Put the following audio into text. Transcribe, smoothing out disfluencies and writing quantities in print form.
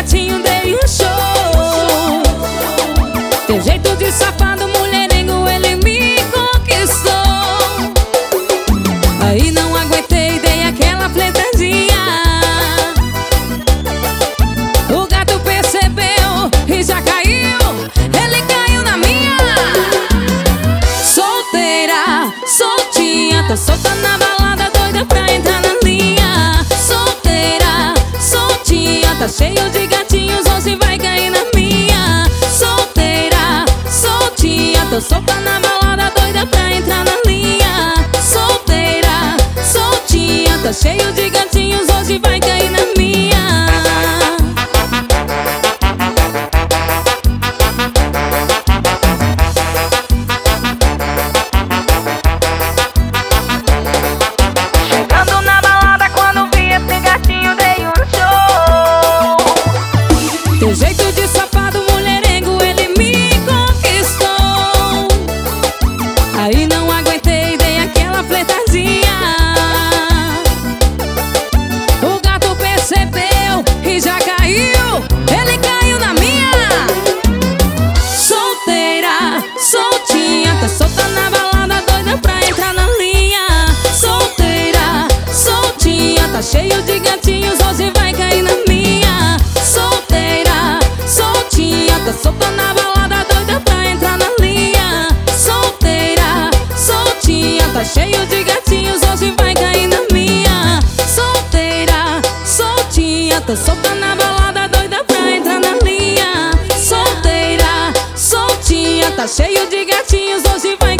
gatinho dei um show. Teu jeito de safado, mulherengo, ele me conquistou. Aí não aguentei, dei aquela fletadinha. O gato percebeu e já caiu, ele caiu na minha. Solteira, soltinha, tô solta na balada, doida pra entrar na linha. Solteira, soltinha, tá cheio de gatinhos, hoje vai cair na minha. Solteira, soltinha, tô solta na balada, doida pra entrar na linha. Solteira, soltinha, tá cheio de gatinhos, hoje vai cair na minha. Chegando na balada, quando vi esse gatinho, dei um show. Teu jeito de safado, mulherengo, ele me conquistou. Aí não aguentei, dei aquela fletadinha. O gato percebeu e já caiu, ele caiu na minha. Solteira, soltinha, tá solta na balada, doida pra entrar na linha. Solteira, soltinha, tá cheio de gatinhos, hoje vai cair na minha. Solteira, soltinha, tá solta na balada, doida pra entrar na linha. Solteira, soltinha, tá cheio de gatinhos, hoje vai cair na minha. Solteira, soltinha, tá solta na balada, doida pra entrar na linha. Solteira, soltinha, tá cheio de gatinhos, hoje vai